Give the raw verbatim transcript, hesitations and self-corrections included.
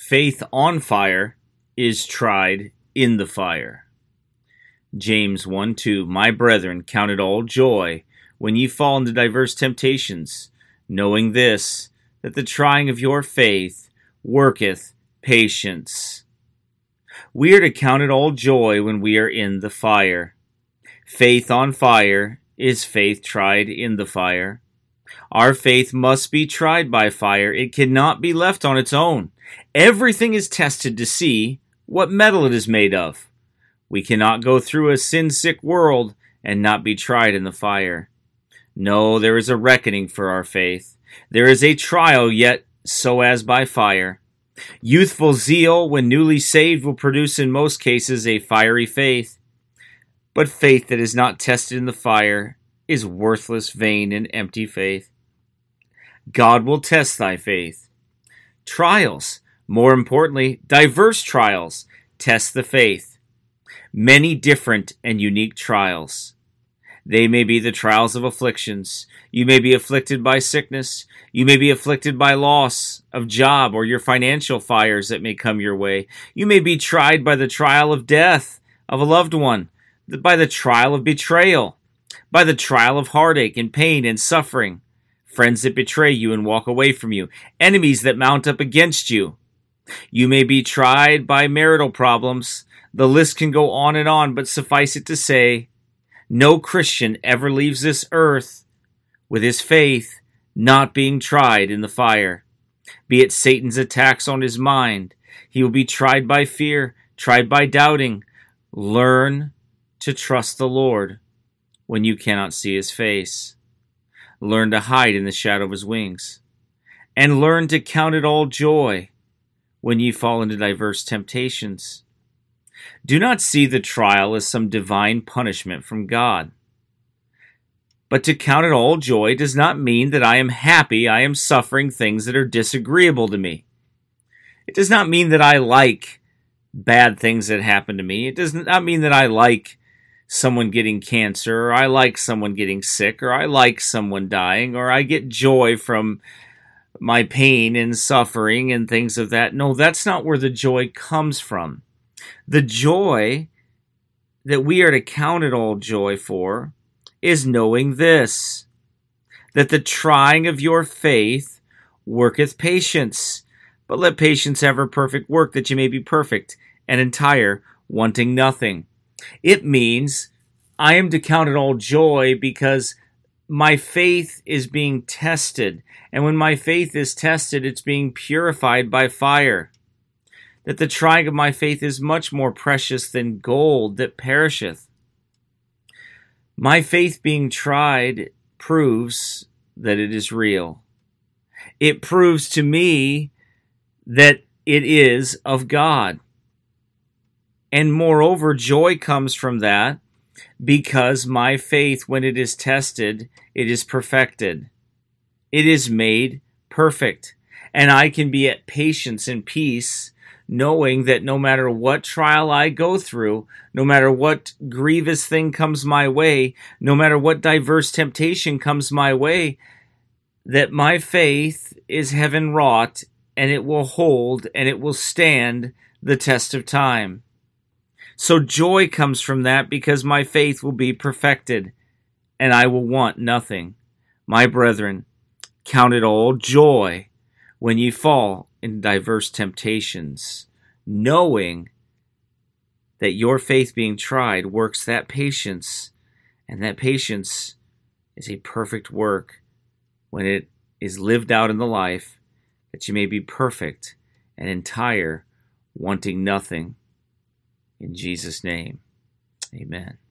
Faith on fire is tried in the fire. James one two, My brethren, count it all joy when ye fall into diverse temptations, knowing this, that the trying of your faith worketh patience. We are to count it all joy when we are in the fire. Faith on fire is faith tried in the fire. Our faith must be tried by fire. It cannot be left on its own. Everything is tested to see what metal it is made of. We cannot go through a sin-sick world and not be tried in the fire. No, there is a reckoning for our faith. There is a trial, yet so as by fire. Youthful zeal, when newly saved, will produce in most cases a fiery faith. But faith that is not tested in the fire is worthless, vain, and empty faith. God will test thy faith. Trials, more importantly, diverse trials, test the faith. Many different and unique trials. They may be the trials of afflictions. You may be afflicted by sickness. You may be afflicted by loss of job or your financial fires that may come your way. You may be tried by the trial of death of a loved one, by the trial of betrayal, by the trial of heartache and pain and suffering, friends that betray you and walk away from you, enemies that mount up against you. You may be tried by marital problems. The list can go on and on, but suffice it to say, no Christian ever leaves this earth with his faith not being tried in the fire. Be it Satan's attacks on his mind, he will be tried by fear, tried by doubting. Learn to trust the Lord when you cannot see his face. Learn to hide in the shadow of his wings. And learn to count it all joy when ye fall into diverse temptations. Do not see the trial as some divine punishment from God. But to count it all joy does not mean that I am happy I am suffering things that are disagreeable to me. It does not mean that I like bad things that happen to me. It does not mean that I like someone getting cancer, or I like someone getting sick, or I like someone dying, or I get joy from my pain and suffering and things of that. No, that's not where the joy comes from. The joy that we are to count it all joy for is knowing this, that the trying of your faith worketh patience. But let patience have her perfect work, that you may be perfect and entire, wanting nothing. It means I am to count it all joy because my faith is being tested. And when my faith is tested, it's being purified by fire. That the trying of my faith is much more precious than gold that perisheth. My faith being tried proves that it is real. It proves to me that it is of God. And moreover, joy comes from that because my faith, when it is tested, it is perfected. It is made perfect. And I can be at patience and peace, knowing that no matter what trial I go through, no matter what grievous thing comes my way, no matter what diverse temptation comes my way, that my faith is heaven wrought, and it will hold, and it will stand the test of time. So joy comes from that because my faith will be perfected, and I will want nothing. My brethren, count it all joy when ye fall in diverse temptations, knowing that your faith being tried works that patience, and that patience is a perfect work when it is lived out in the life, that you may be perfect and entire, wanting nothing. In Jesus' name, amen.